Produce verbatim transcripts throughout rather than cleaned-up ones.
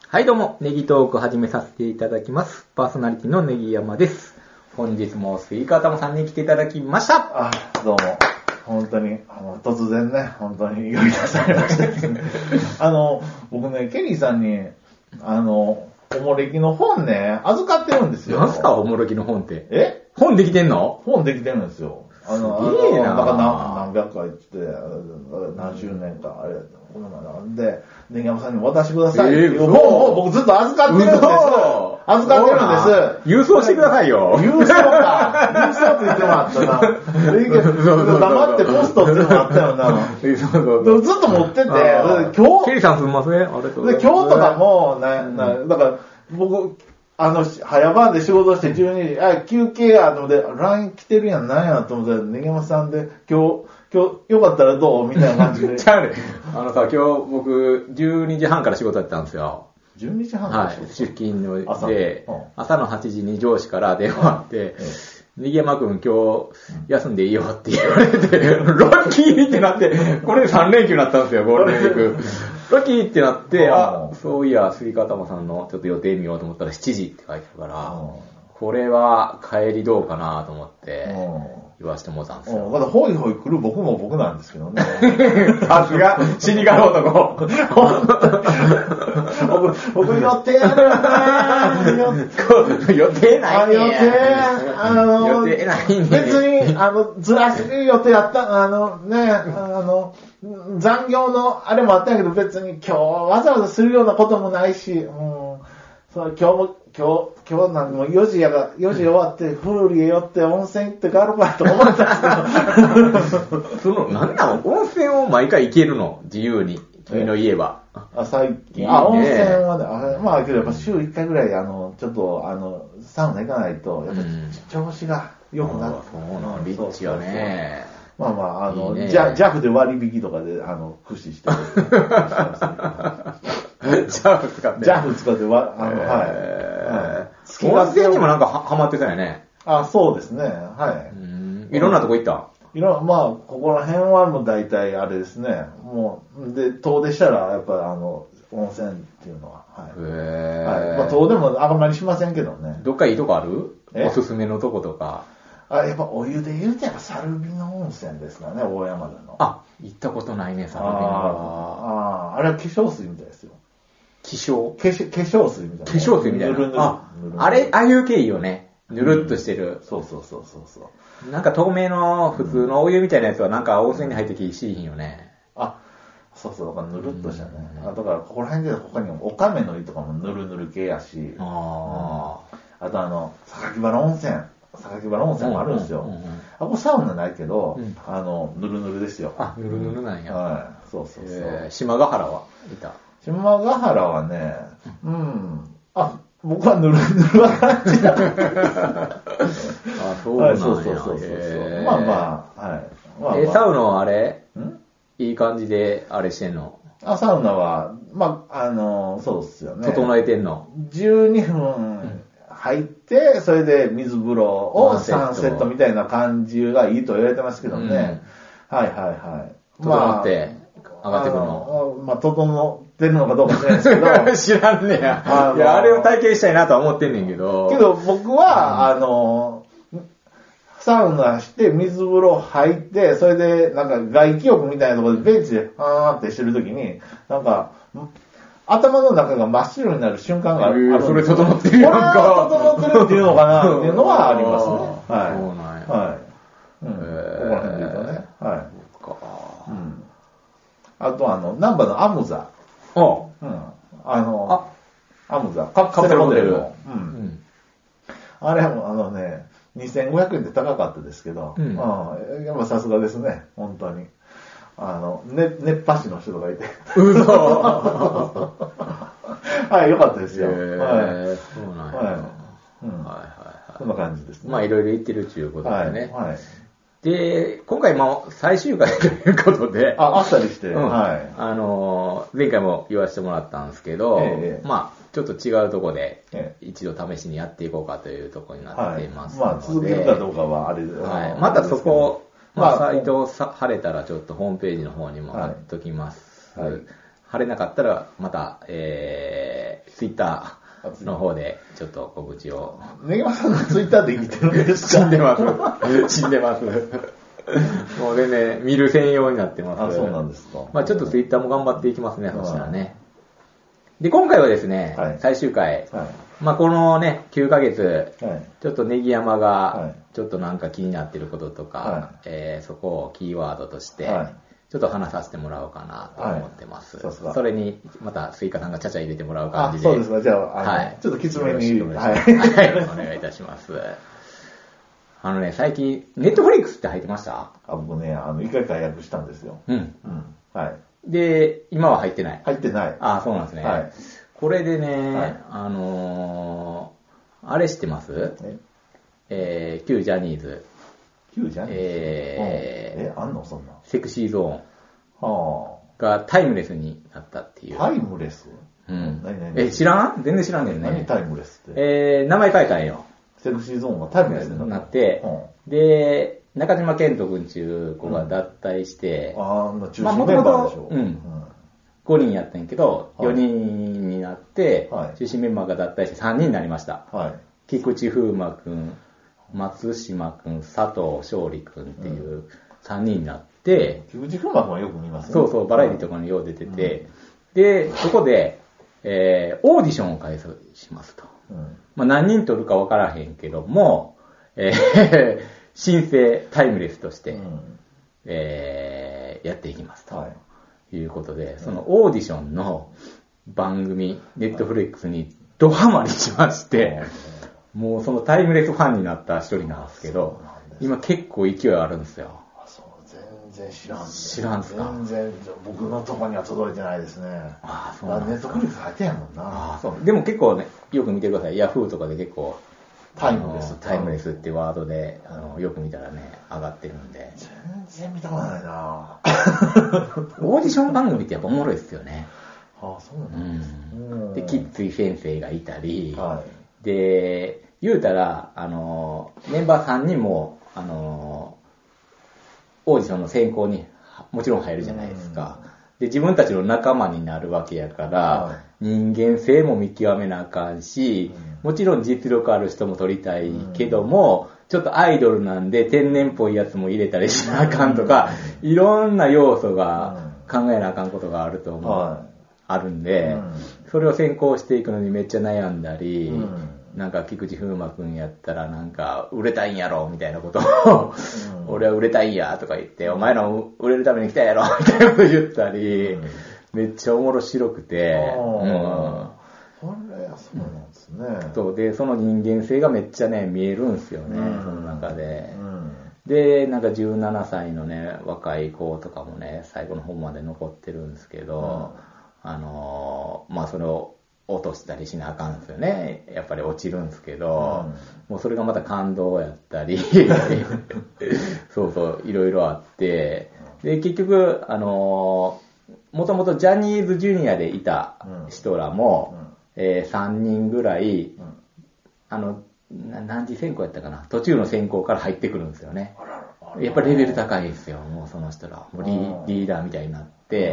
はいどうも、ネギトーク始めさせていただきます。パーソナリティのネギ山です。本日もスイカタモさんに来ていただきました。 あ、どうも。本当に、あの、突然ね、本当に呼び出されましたけどね。あの、僕ね、ケリーさんに、あの、おもれきの本ね、預かってるんですよ。 なんすか、おもれきの本って。 え本できてんの？ 本できてるんですよ。あの、 すげえな。 だから何百回って、何十年か、あれ、こんなのなんで、ネギ山さんに渡してくださいっていう本を僕ずっと預かってるんです。預かってるんです。 郵送してくださいよ。 郵送か。郵送って言ってもらったな。黙ってポストって言ってもらったよな。ずっと持ってて、今日、 ケリーさんすみません。ありがとうございます。 今日とかも、な、な、だから僕、あの、早番で仕事してじゅうにじ、あ、休憩やと思って、ライン 来てるやん、なんやと思って、ネギ山さんで、今日、今日、よかったらどうみたいな感じで。 ちゃうね。あのさ、今日僕、じゅうにじはんから仕事やってたんですよ。 じゅうにじはんからはい。出勤の朝で、 うん、 朝のはちじに上司から電話あって、ネギ山くん今日休んでいいよって言われて、ロッキーってなって、これでさん連休になったんですよ、ゴールデンウィーク。ロッキーってなって、あ、そういや、スイカタマさんのちょっと予定見ようと思ったらしちじって書いてあるから、これは帰りどうかなと思って言わせてもらったんですよ。 まだホイホイ来る僕も僕なんですけどね。 さすが、死にがる男。 僕、僕予定あるなぁ。予定ないね。 予定、あの、 予定ないね。 別に、あの、ずらす予定やった、あのね、あの、残業のあれもあったんやけど、別に今日わざわざするようなこともないし、うん、そう今日も、今日、今日なんもよじやが、よじ終わって、フーリへ寄って温泉行って帰ろうかと思ったんですけど。 その、なんなの温泉を毎回行けるの自由に。君の家は。 あ、最近。いいね、あ、温泉はね、あまあ、けどやっぱ週いっかいぐらい、あの、ちょっと、あの、サウナ行かないと、やっぱ、調子が良くなって。 そうなん、リッチよね。 まあまあ、あの、ジャフで割引とかで、あの、駆使してる。 ジャフ使って。 ジャフ使って、わ、あの、はい。 温泉にもなんかハマってたよね。 あ、そうですね。はい。 いろんなとこ行った？ いろんな、まあ、ここら辺はもう大体あれですね。もう、で、遠出したら、やっぱりあの、温泉っていうのは。はい。へー。はい。まあ、遠出もあんまりしませんけどね。 どっかいいとこある？おすすめのとことか。 あ、やっぱお湯で言うとやっぱサルビノ温泉ですかね、大山田の。 あ、行ったことないね、サルビノは。 ああ、あれは化粧水みたいですよ。 化粧化粧化粧水みたいな。 化粧水みたいな。 ぬるぬるあ、あれ、ああいう系いいよね。ぬるっとしてる。 そうそうそうそうそう。 なんか透明の普通のお湯みたいなやつはなんか温泉に入ってきしいひんよね。 あ、そうそう、だからぬるっとしたね。あ、だからここら辺で他にもオカメの湯とかもぬるぬる系やし。ああ。あとあの、榊原温泉。榊原温泉もあるんですよ。あ、これサウナないけど、うん、あの、ぬるぬるですよ。 あ、ぬるぬるなんや。 はい。そうそうそう。 えー、島ヶ原はいた？ 島ヶ原はね、うん。あ、僕はぬるぬるは感じだ。 あ、そうなんや。はい、 そうそうそうそう。えー、まあまあ、はい。まあまあ、 えー、サウナはあれんいい感じであれしてんの？ あ、サウナは、まあ、あの、そうっすよね。 整えてんの？ じゅうにふん入って、それで水風呂をさんセットみたいな感じがいいと言われてますけどね。うん、はいはいはい。 整って上がってくるの？ まあ、整ってるのかどうか知らないですけど。 知らんねや。あいや、あれを体験したいなとは思ってんねんけど。 けど僕は、うん、あの、サウナして水風呂入って、それでなんか外気浴みたいなところでベンチであーってしてるときに、なんか、頭の中が真っ白になる瞬間がある。 えー、それ整ってるやんか。 これは整ってるっていうのかなっていうのはありますね。はい。 そうなんや。 はい。うん。ここら辺で言うとね。はい。 そっか。 うん。あとあの、ナンバーのアムザ。 うん。 あの、あアムザ。カプセルモデルの。うん。うん、あれもあのね、にせんごひゃくえんで高かったですけど、うん。うん、やっぱさすがですね。本当に。あの、ね、熱波師の人がいて。 うそはい、よかったですよ。 へー、 はい。 そうなんや。 はい。うん。はいはいはい。そんな感じですね。 まあ、いろいろ言ってるっていうことでね。 はい。はい、 で、今回も最終回ということで。 あ、あっさりして。 うん、 はい。 あのー、前回も言わせてもらったんですけど、ええ、まあ、ちょっと違うところで、一度試しにやっていこうかというところになっていますので、はい、 まあ、続けるかどうかはあれで、 はい。またそこ、まあ、サイトをさ晴れたらちょっとホームページの方にも貼っときます。はい。 晴れなかったら、また、えー、ツイッターの方で、ちょっと告知を。 ネギマさんのツイッターで生きてるんですか？ 死んでます。死んでます。もう全然、見る専用になってます。 あ、そうなんですか。 まあちょっとツイッターも頑張っていきますね、そしたらね。で、今回はですね、 はい、 最終回、 はい、 まあこのね、きゅうかげつ、 はい、 ちょっとネギ山が、ちょっとなんか気になってることとか、はい、えー、そこをキーワードとして、はい、ちょっと話させてもらおうかなと思ってます。はい、そ, それに、またスイカさんがちゃちゃ入れてもらう感じで。 あ、そうですね。じゃあ、はい、ちょっときつめに。 はい、はい、お願いいたします。あのね、最近、ネットフリックスって入ってました？ あ、僕ね、あの、一回解約したんですよ。 うん。うん。はい。で、今は入ってない？ 入ってない。 あ、そうなんですね。はい。これでね、はい、あのー、あれ知ってます？ええー、旧ジャニーズ。 旧ジャニーズ？ えー、 え、あんのそんな。 セクシーゾーン。はあ。がタイムレスになったっていう。 タイムレス？ うん。何何え、知らん？全然知らんけどね。 何タイムレスって？ えー、名前変えたんよ。 セクシーゾーンがタイムレスになって、うん、で、中島健人君っていう子が脱退して、 うん、ああ、中心メンバーでしょ。 うん。うん、ごにんやったんやけど、よにんになって、はい、中心メンバーが脱退してさんにんになりました。はい、菊池風磨君、松島君、佐藤勝利君っていうさんにんになって、 うん、菊池風磨君はよく見ますね。 そうそう、バラエティとかによう出てて、うん、で、そこで、えー、オーディションを開催しますと。うんまあ、何人取るか分からへんけども、えー、申請タイムレスとして、うんえー、やっていきますと、はい、いうことで、そのオーディションの番組、ネットフレックスにドハマりしまして、はい、もうそのタイムレスファンになった一人なんですけど、今結構勢いあるんですよ。 全然知らん、ね。 知らんすか？ 全然、僕のとこには届いてないですね。 ああ、そうなんですか。 ネットフリックス入ってんやもんな。 ああ、そう。でも結構ね、よく見てください。ヤフーとかで結構、 タイムレス。 タイムレスってワードで、あの、よく見たらね、上がってるんで。 全然見たことないなオーディション番組ってやっぱおもろいですよね。 ああ、そうなんです、 うん、で、きっつい先生がいたり、はい、で、言うたら、あの、メンバーさんにんも、あの、オーディションの選考にもちろん入るじゃないですか。で、自分たちの仲間になるわけやから、はい、人間性も見極めなあかんし、もちろん実力ある人も取りたいけども、ちょっとアイドルなんで天然っぽいやつも入れたりしなあかんとか、いろんな要素が考えなあかんことがあると思う。はい、あるんで、それを選考していくのにめっちゃ悩んだり、なんか菊池風磨くんやったらなんか売れたいんやろみたいなことを、うん、俺は売れたいんやとか言って、うん、お前らも売れるために来たやろみたいなこと言ったり、うん、めっちゃおもろ白くて、うん、 それはそうなんですね。 そうで、その人間性がめっちゃね見えるんですよね、うん、その中で、うん、で、なんかじゅうななさいのね若い子とかもね最後の方まで残ってるんですけど、うん、あのまあそれを落としたりしなあかんですよね。やっぱり落ちるんですけど、うん、もうそれがまた感動やったり、そうそう、いろいろあって、で、結局、あのー、もともとジャニーズジュニアでいた人らも、うんえー、さんにんぐらい、うん、あの、何次選考やったかな、途中の選考から入ってくるんですよね。やっぱりレベル高いですよ、もうその人ら。もう リ, リーダーみたいになって、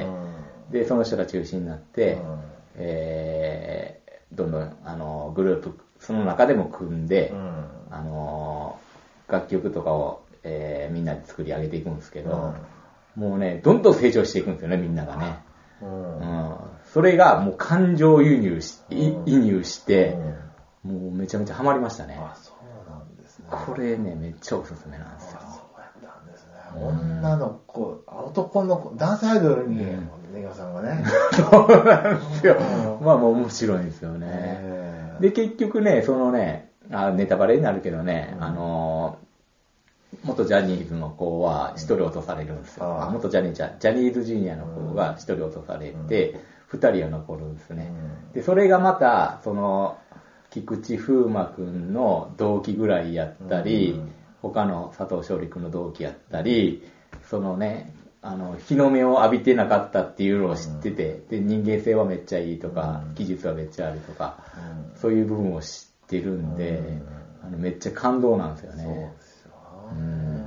うん、で、その人ら中心になって、うんえー、どんどんあのグループその中でも組んで、うん、あの楽曲とかを、えー、みんなで作り上げていくんですけど、うん、もうねどんどん成長していくんですよねみんながね、うんうん、それがもう感情輸入し、うん、移入して、うん、もうめちゃめちゃハマりましたね。 あ、そうなんですね。 これねめっちゃおすすめなんですよ。 そうやったんですね。女の子、男の子、男性アイドルに、ネギワさんがね。 そうなんですよ。まあもう面白いんですよね。で、結局ね、そのね、あネタバレになるけどね、うん、あの、元ジャニーズの子は一人落とされるんですよ。うん、あ元ジャニーズ、ジャニーズジュニアの子が一人落とされて、二、うん、人は残るんですね。うん、で、それがまた、その、菊池風磨くんの同期ぐらいやったり、うん他の佐藤勝利君の同期やったり、そのね、あの、日の目を浴びてなかったっていうのを知ってて、で、人間性はめっちゃいいとか、技術はめっちゃあるとか、そういう部分を知ってるんで、あのめっちゃ感動なんですよね。そうですよ。うん。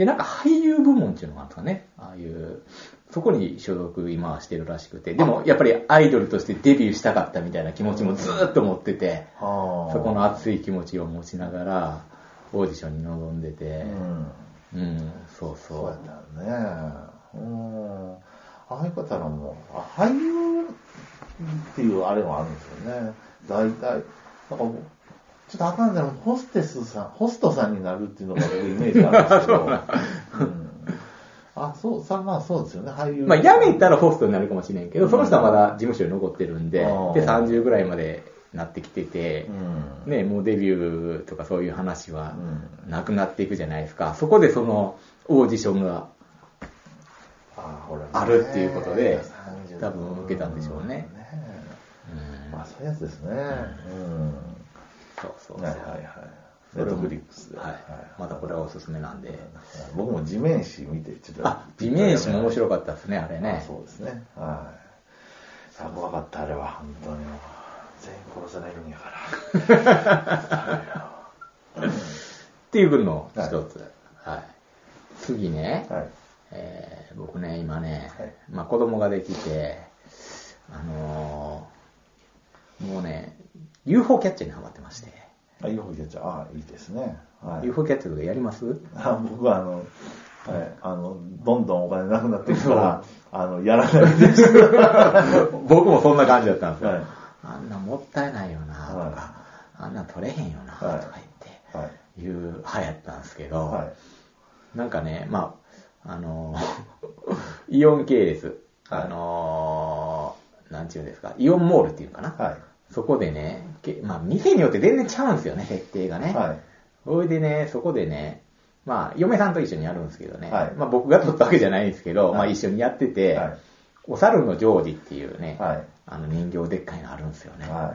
で、なんか俳優部門っていうのがあるんですかね。ああいう、そこに所属今はしてるらしくて、でもやっぱりアイドルとしてデビューしたかったみたいな気持ちもずーっと持ってて、そこの熱い気持ちを持ちながら、オーディションに臨んでて、うん、うん、そうそう。 そうやったよね。うん。ああいう方らも、あ、俳優っていうあれもあるんですよね。大体、なんか、ちょっとあかんだろう、ホステスさん、ホストさんになるっていうのが僕イメージあるんですけど、うん、あ、そう、さ、まあそうですよね、俳優。 まあ辞めたらホストになるかもしれんけど、うん、その人はまだ事務所に残ってるんで、うん、で、さんじゅうぐらいまでなってきてて、うん、ね、もうデビューとかそういう話はなくなっていくじゃないですか。そこでそのオーディションがあるっていうことで、多分受けたんでしょうね。 うん、まあそういうやつですね。うん。 そうそうそう。 はいはいはい。ネットフリックスで。 はい。またこれはおすすめなんで。 僕も地面師見て、ちょっと。 あ、地面師も面白かったですね、あれね。 そうですね。はい。さあ、怖かった、あれは、本当に。全員殺されるんやから。 っていう分の一つ。はい。次ね。はい。えー、僕ね、今ね、はい、まあ子供ができて、あのー、もうね、ユーフォー キャッチャーにハマってまして。 あ、ユーフォー キャッチャー、あ、いいですね。 はい、ユーフォー キャッチャーとかやります？ あ、僕はあの、はい、あの、どんどんお金なくなっていくから、あの、やらないです。 僕もそんな感じだったんですよ。はい、あんなもったいないよな、とか、はい、あんな取れへんよな、とか言って、はい、いう派やったんですけど、はい、なんかね、まあ、あのー、イオン系列、はい、あのー、なんていうんですか、イオンモールっていうかな、はい、そこでね、まあ、店によって全然ちゃうんですよね、設定がね。はい。それでね、そこでね、まあ、嫁さんと一緒にやるんですけどね、はい、まあ僕が撮ったわけじゃないんですけど、はい、まあ一緒にやってて、はい、お猿のジョージっていうね、はい、あの人形でっかいのあるんですよね。はい、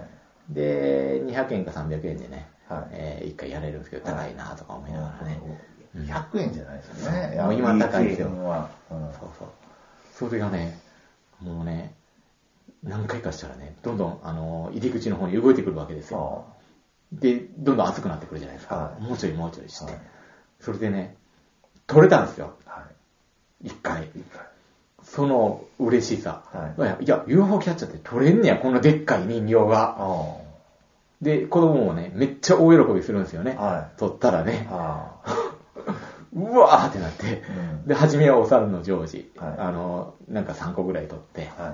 で、にひゃくえんかさんびゃくえんでね、はい、えー、一回やれるんですけど、高いなとか思いながらね。 はい、ひゃくえんじゃないですよね。 もう今高いですよ。 うん、 そうそう。それがね、もうね、何回かしたらね、どんどん、あの、入り口の方に動いてくるわけですよ。で、どんどん熱くなってくるじゃないですか。はい、もうちょいもうちょいして。はい、それでね、取れたんですよ。はい、一回。一回。その嬉しさ。はい、いや、ユーフォー キャッチャーって取れんねや、こんなでっかい人形が。で、子供もね、めっちゃ大喜びするんですよね。はい、取ったらね。うわーってなって。うん、で、初めはお猿のジョージ。はい、あの、なんかさんこぐらい取って。はい、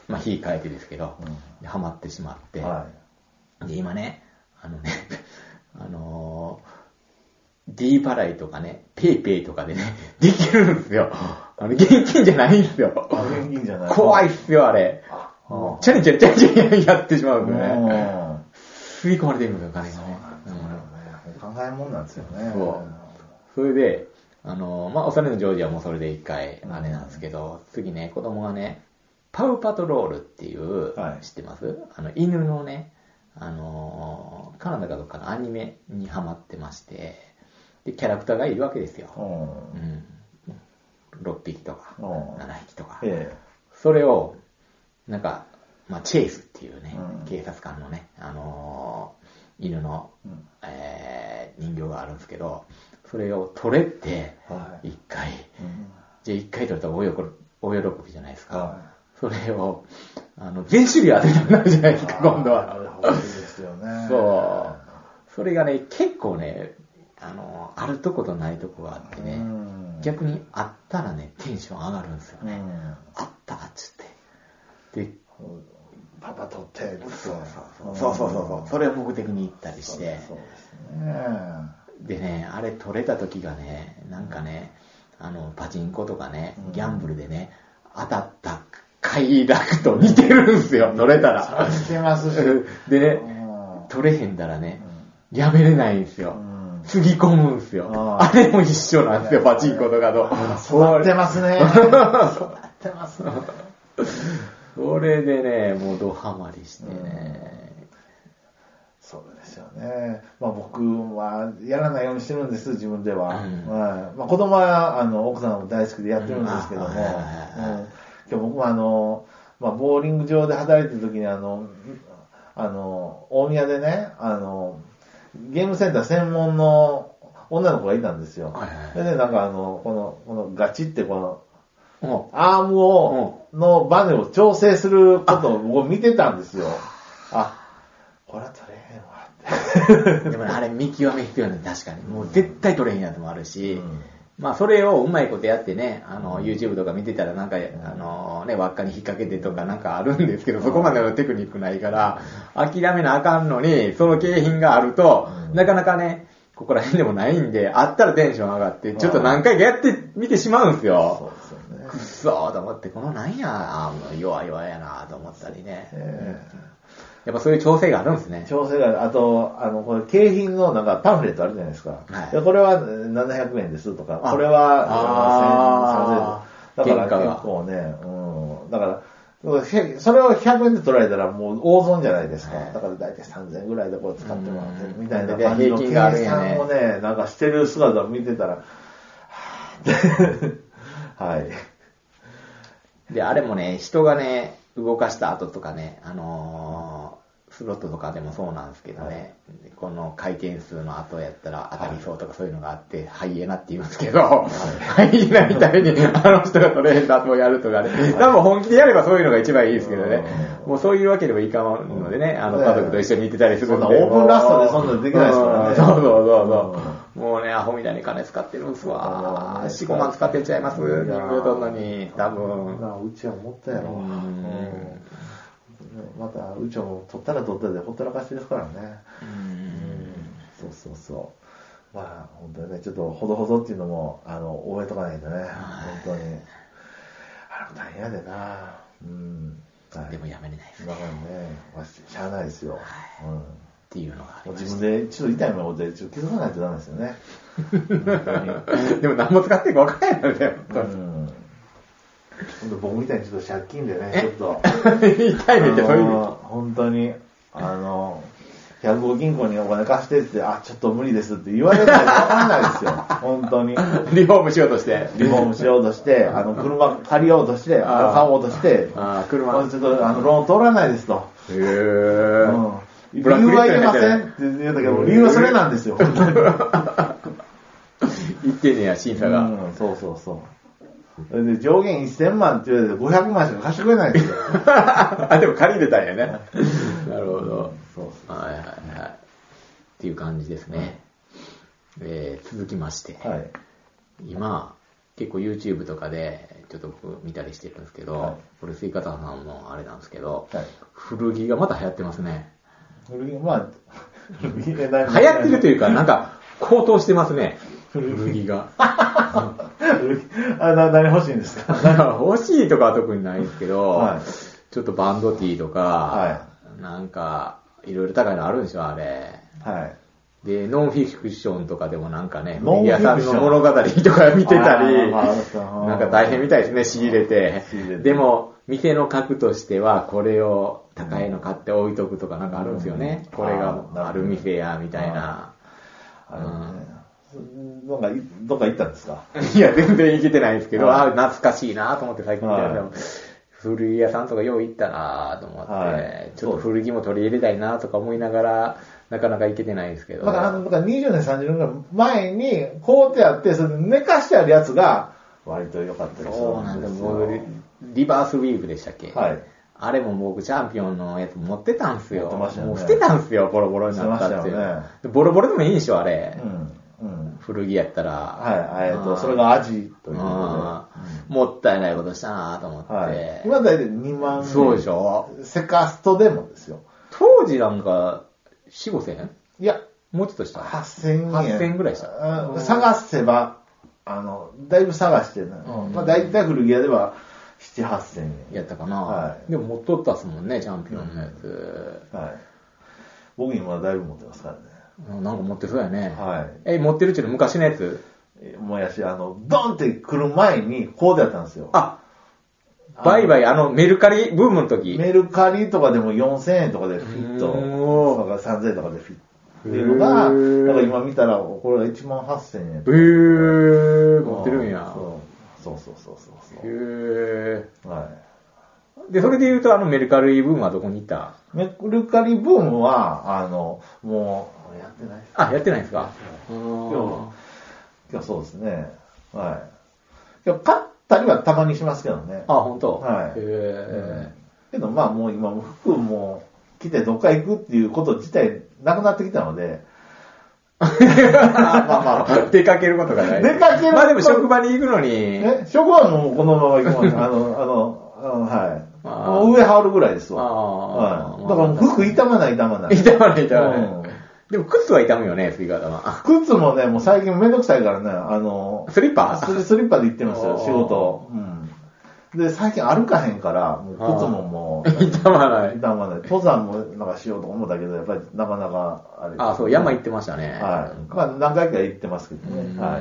まあ、火変えてですけど、うん、ハマってしまって。はい、で、今ね、あのね、あのー、D 払いとかね、ペイペイとかでね、できるんですよ。あの、現金じゃないんですよ。 現金じゃない。 怖いっすよ、あれ。あチャリチャリチャリチャリやってしまうんですよね。吸い込まれていくんですよ、金がね。 考えもんなんですよね。 そう。それで、あのー、まあ、お猿のジョージはもうそれで一回、あれなんですけど、うん、次ね、子供がね、パウパトロールっていう、はい、知ってます？あの、犬のね、あのー、カナダかどっかのアニメにハマってまして、で、キャラクターがいるわけですよ。うん、ろっぴきとか、ななひきとか。ええ、それを、なんか、まあ、チェイスっていうね、うん、警察官のね、あのー、犬の、うん、えー、人形があるんですけど、それを取れて、一回、はい、うん、じゃあ一回取れたら大喜び、大喜びじゃないですか。はい、それを、あの、全種類当てたくなるじゃないですか、今度は。 なるほどですよね。 そう。それがね、結構ね、あの、あるとことないとこがあってね、逆にあったらね、テンション上がるんですよね。あったっつって。で、 パパ取って、 そうそうそう。そうそうそうそう。それを目的に行ったりして。そうですね。でね、あれ取れた時がね、なんかね、あの、パチンコとかね、ギャンブルでね、当たった快楽と似てるんですよ、取れたら。 似てますし。 でね、取れへんだらね、やめれないんですよ。つぎ込むんですよ。あれも一緒なんですよ、パチンコとかと。 育ってますね。育ってますね。 それでね、もうドハマりしてね。 そうですよね。まあ僕はやらないようにしてるんです、自分では。うん、まあ子供はあの奥さんも大好きでやってるんですけども、うん今日僕はあの、まあボーリング場で働いてる時にあの、あの、大宮でね、あの、ゲームセンター専門の女の子がいたんですよ。 はいはいでね、なんかあの、この、このガチってこうんの、アームを、のバネを調整することを僕見てたんですよ。あ、これは取れへんわって。 でもね、あれ見極め必要なんで、確かに。もう絶対取れへんやつもあるし、 うんまあそれをうまいことやってね、あの、YouTube とか見てたらなんか、あのね、輪っかに引っ掛けてとかなんかあるんですけど、そこまでのテクニックないから、諦めなあかんのに、その景品があると、なかなかね、ここら辺でもないんで、あったらテンション上がって、ちょっと何回かやってみてしまうんですよ。 そうですよね。 くっそーと思って、このなんや、あー弱い弱いやなと思ったりね。 えやっぱそういう調整があるんですねー。調整が、あと、あの、これ景品のなんかパンフレットあるじゃないですか。 はいでこれはななひゃくえんですとか、 あこれはあーせん、さんぜんえん。だから原価が結構ね、うん。だから、それをひゃくえんで取られたらもう大損じゃないですか。 はいだから大体さんぜんえんぐらいでこれ使ってもらってうんみたいな感じの計平均があるんやね算をね、なんかしてる姿を見てたら、はぁってはい。 で、あれもね、人がね、動かした後とかね、あのースロットとかでもそうなんですけどね、この回転数の後やったら当たりそうとかそういうのがあって、ハイエナって言うんですけど、ハイエナみたいにあの人が取れへんだとやるとかね、多分本気でやればそういうのが一番いいですけどね、もうそういうわけでもいかんのでね、あの家族と一緒に行ってたりするんで。 そんなオープンラストでそんなのできないですからね。 そうそうそうそう。もうね、アホみたいに金使ってるんすわ。よん、ごまん使ってっちゃいます、人形取んのに、多分。 なうちは思ったやろ。 うんうんまた、うちはもう取ったら取ったでほったらかしですからね。うんそうそうそう。まあ、本当にね、ちょっとほどほどっていうのも、あの、覚えとかないとね、本当に。あれも大変やでな。うん。はいでもやめれないですね。 だからね、まあししゃあないですよ。うんっていうのがありもうまし自分でちょっと痛いものでちょっと気づかないとダメですよね。本当に。 た。でも何も使っていいか分からないので、 うん。本当僕みたいにちょっと借金でね、ちょっと。 痛いねってそういうあの本当に、あの、百号銀行にお金貸してって、あ、ちょっと無理ですって言われないと分かんないですよ。本当に。 リフォームしようとして。 リフォームしようとして、あの、車借りようとして、 あー買おうとして、 あー車これちょっと、あの、ローン通らないですと。 へぇうん。理由は言えませんって言ったけど、理由はそれなんですよ。本当に。 言ってんねや、審査が。 うん、そうそうそう。それで上限せんまんって言われてごひゃくまんしか貸してくれないんですよ。 あ、でも借りれたんやね。なるほど。 そうそはいはいはい。っていう感じですね。えー、続きまして、 う。はい。 今、結構 YouTube とかでちょっと僕見たりしてるんですけど、 はいこれスイカタさんのあれなんですけど、 はい。 古着がまた流行ってますね。 古着、まあ、古着で流行ってるというか、なんか高騰してますね。古着が。 古着あ、な、何欲しいんですかなんか欲しいとかは特にないですけど、 はいちょっとバンドティーとか、 はなんかいろいろ高いのあるんでしょ、あれ。 はい。 で、ノンフィクションとかでもなんかね、 ノンフィクション古着屋さんの物語とか見てたり、 あーなんか大変みたいですね、仕入れて仕入れ。てでも、店の格としては、これを高いの買って置いとくとかなんかあるんですよね。これがある店や、みたいな。 あのね、どっかい、どっか行ったんですかいや、全然行けてないんですけど、 はいあ懐かしいなと思って最近見たら、 はい古着屋さんとかよう行ったなと思って、 はいちょっと古着も取り入れたいなとか思いながら、なかなか行けてないんですけど。 だから、あの、だからにじゅうねん、さんじゅうねんぐらい前に、こうってあって、それで寝かしてあるやつが、割と良かったりすそうなんですよ。もうリリバースウィーブでしたっけはい。 あれも僕チャンピオンのやつ持ってたんすよ。 持ってましたよねもう捨てたんすよ、ボロボロになったっていう。 捨てましたよねでボロボロでもいいんでしょ、あれ。 うん。うん。 古着やったら。 はい、えっと、 あーそれが味ということあーもったいないことしたなと思って。 で。はい。今だいたいにまんえん。 そうでしょセカストでもですよ。 当時なんか、よん、ごせんいや、 もうちょっとした。 はっせんえん。 はっせんえんぐらいしたうん探せば、あの、だいぶ探してね。 うんまあ、だいたい古着屋では、なな、はっせんえん。 やったかな、 はいでも持っとったっすもんね、チャンピオンのやつ。 はい。僕今だいぶ持ってますからね。 うんなんか持ってそうやね。 はい。 え、持ってるっちゅうの昔のやつもやし、あの、ドンって来る前に、こうでやったんですよ。 あ、バイバイ、あの、メルカリブームの時。 メルカリとかでもよんせんえんとかでフィット、 おーとかさんぜんえんとかでフィットっていうのが、 へーなんか今見たら、これがいちまんはっせんえん。 へー、持ってるんや。 そうそうそうそうそうへそう。はー。で、それで言うと、あのメルカリブームはどこに行ったい。メルカリブームは、あの、もう、 やってないです。 あ、やってないですか。 今日、今日そうですね。はい。今日勝ったりはたまにしますけどね。 あ、本当。 はい。 へえ。 けどまあもう今、服も着てどっか行くっていうこと自体なくなってきたので、 まあまあ、出かけることがない。 出かけるまあでも職場に行くのに。 え、職場はもうこのまま行きます。あの、あの、あのはい。もう上羽織るぐらいですわ。はい。だから服傷まない傷まない。 傷まない傷まない。でも靴は傷むよね、スイカ玉。 靴もね、もう最近めんどくさいからね、あの、 スリッパスリスリッパで行ってますよ、仕事。うん。で、最近歩かへんから、もう靴ももう、 傷まない。 傷まない。登山もなんかしようと思ったけど、やっぱりなかなかあれ。 あ、そう、山行ってましたね。 はい。まあ何回か行ってますけどね。はい。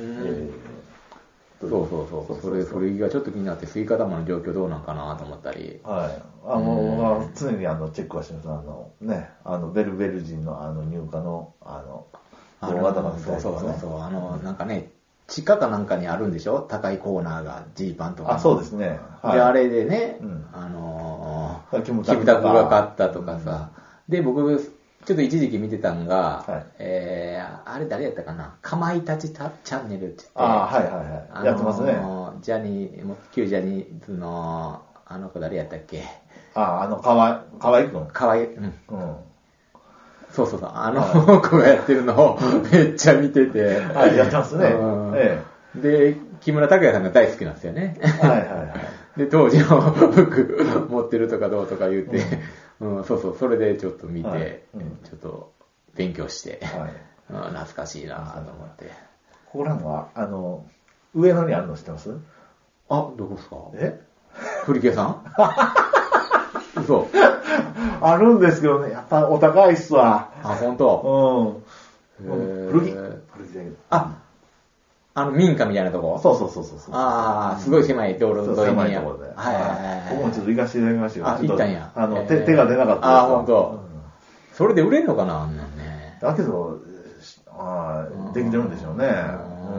そうそうそう。それ、古着がちょっと気になって、スイカ玉の状況どうなんかなと思ったり。 はい。あの、常にあの、チェックはします。あの、ね、あの、ベルベル人のあの、入荷の、あの、動画とか見たりとかね。 そうそうそう。あの、なんかね、地下かなんかにあるんでしょ、高いコーナーが、ジーパンとか。 あ、そうですね。 はい、で、あれでね、うん、あのー、キムタクが買ったとかさ。うん、で、僕、ちょっと一時期見てたんが、はい、えー、あれ誰やったかな、かまいたちチャンネルって言って、 あ、はいはいはい。あのー、やってますね。 ジャニー、旧ジャニーズの、あの子誰やったっけ。 あ、あの、かわい、かわいくん。 かわい、うん。うん、そうそうそう、あの子がやってるのをめっちゃ見てて。 はい、やってますね。ええ、で、木村拓哉さんが大好きなんですよね。 はいはいはい。 で、当時の服持ってるとかどうとか言って、うんうん、そうそう、それでちょっと見て、はいうん、ちょっと勉強して、はいうん、懐かしいなと思って。 ここらのは、あの、上野にあるの知ってます？ あ、どこですか？ え古着屋さん嘘。 あるんですけどね、やっぱお高いっすわ。 あ、ほんと？ うん。古着。古着だけど。 あ、あの民家みたいなとこ？ そうそうそうそう。 ああ、すごい狭い道路沿いに。 狭いところで。はいはいはい。僕もちょっと行かせていただきましたよ。 あ、行ったんや。 あの、手が出なかった。 あ、ほんと。それで売れんのかな、あんなんね。 だけど、ああ、できてるんでしょうね。うん。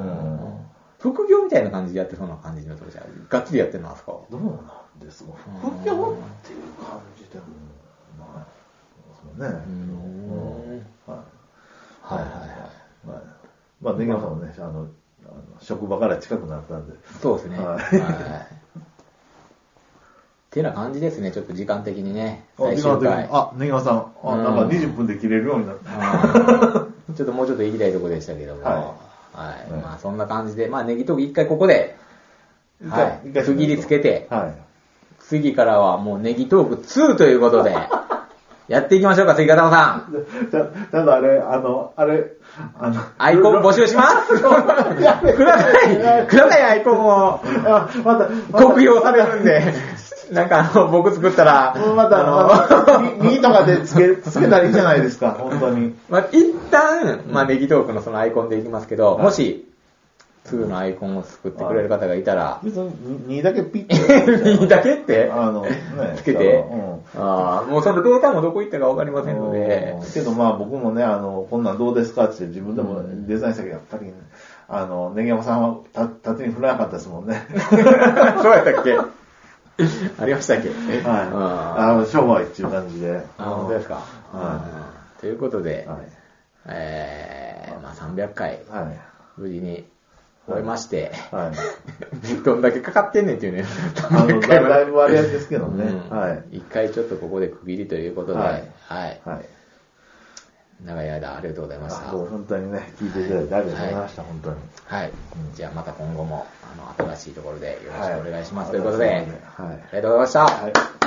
副業みたいな感じでやってそうな感じのとこじゃん。がっつりやってるのはすか？ どうなんですか？副業っていう感じでもない。そうね。はいはいはい。まあ、ネギマさんもね、あの、職場から近くなったんで。 そうですね。はい。っていうような感じですね、ちょっと時間的にね。 最終回。あ、ネギマさん、あ、なんかにじゅっぷんで切れるようになった。 ちょっともうちょっと行きたいとこでしたけども。はい。まあ、そんな感じで、まあ、ネギトーク一回ここで、はい。区切りつけて、はい。次からはもうネギトークツーということで、やっていきましょうか、関方さん。 たただあれ、あの、あれ、あの、 アイコン募集しますください、ください、アイコンを。 また、 酷評されるんで、なんかあの、僕作ったら、 また、あの、右とかでつけ、つけたらいいじゃないですか、本当に。 まあ、一旦、まあ、ネギトークのそのアイコンでいきますけど、もし、ツーのアイコンを作ってくれる方がいたら。 別ににだけピッて。 にだけってあの、ね、 つけて。うん、ああ、もうそのデータもどこ行ったかわかりませんので。 けどまあ僕もね、あの、こんなんどうですかって自分でもデザインしたけど、やっぱり、あの、ネギ山さんはた縦に振らなかったですもんね。 そうやったっけありましたっけはい。 あの、商売っていう感じで。 あ、本当ですか。はい。ということで、はい、えー、まあさんびゃっかい、はい、無事に、終えまして、はい、どんだけかかってんねんっていうね。 あの、だいぶ割合ですけどね。うん、 はい。一回ちょっとここで区切りということで、はい。はい。はい、長い間ありがとうございました。 本当にね、聞いていただいてありがとうございました、はい、本当に。 はい。うん、じゃあまた今後も、あの、新しいところでよろしくお願いします、はい、ということで、はい、ありがとうございました。はい。